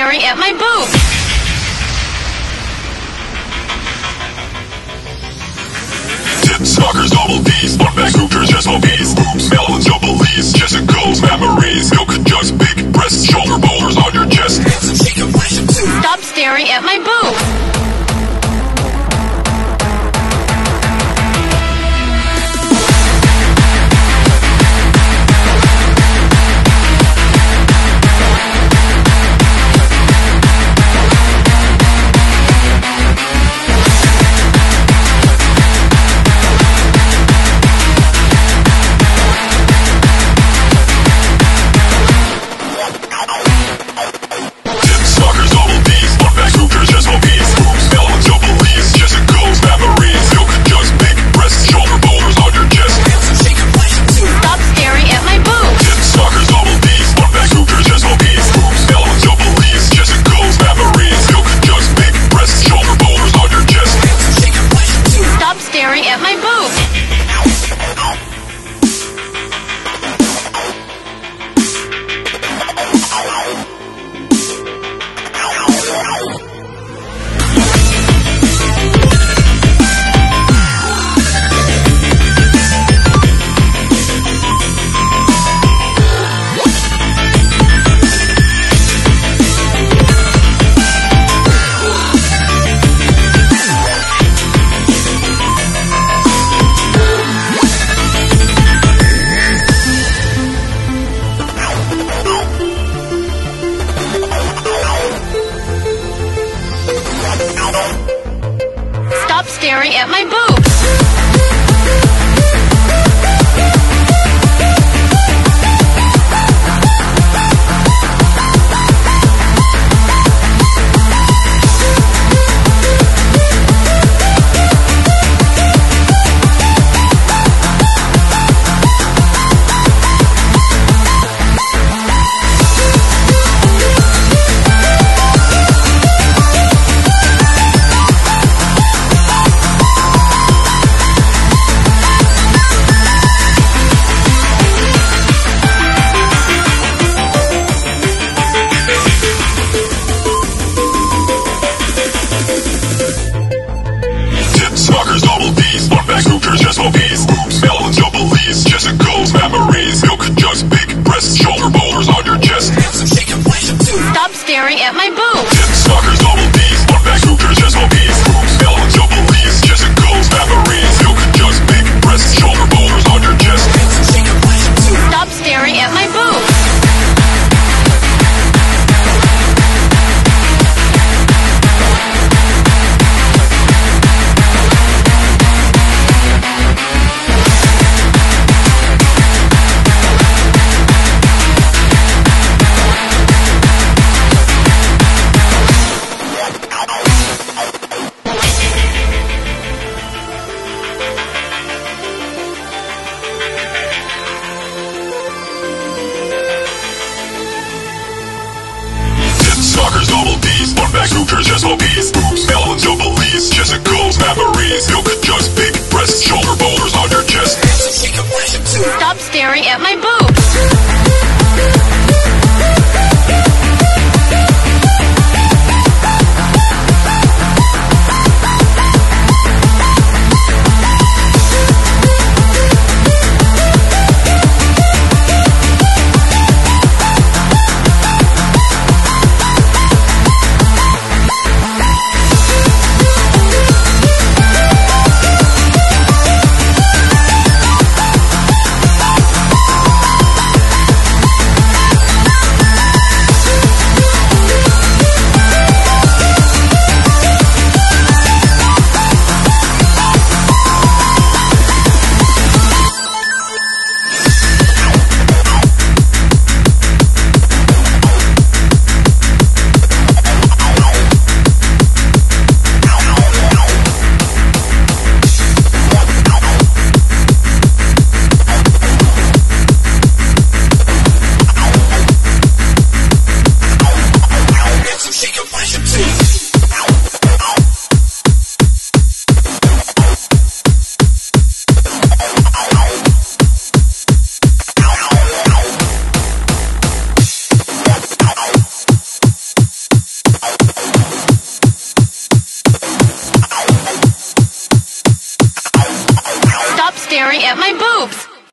staring at my boobs. Tits, knockers, double D's, butt bags, hookers, SOBs, boobs, melons, jumblies, Jessicas, memories, milk jugs, big breasts, shoulder boulders on your chest. Stop staring at my boobs. Staring at my boobs. SOBs, boobs, melons, jumblies, Jessicas, memories, milk jugs, big breasts, shoulder boulders on your chest. Stop staring at my boobs. Tits, knockers, double D's, butt bags, hookers, SOBs, boobs, melons, jumblies, Jessicas, memories, milk jugs, big breasts, shoulder boulders on your chest. Stop staring at my boobs. Knockers, double D's, butt bags, hookers, SOBs, boobs, melons, jumblies, Jessicas, memories, milk jugs, big breasts, shoulder boulders on your chest. Stop staring at my boobs. staring at my boobs.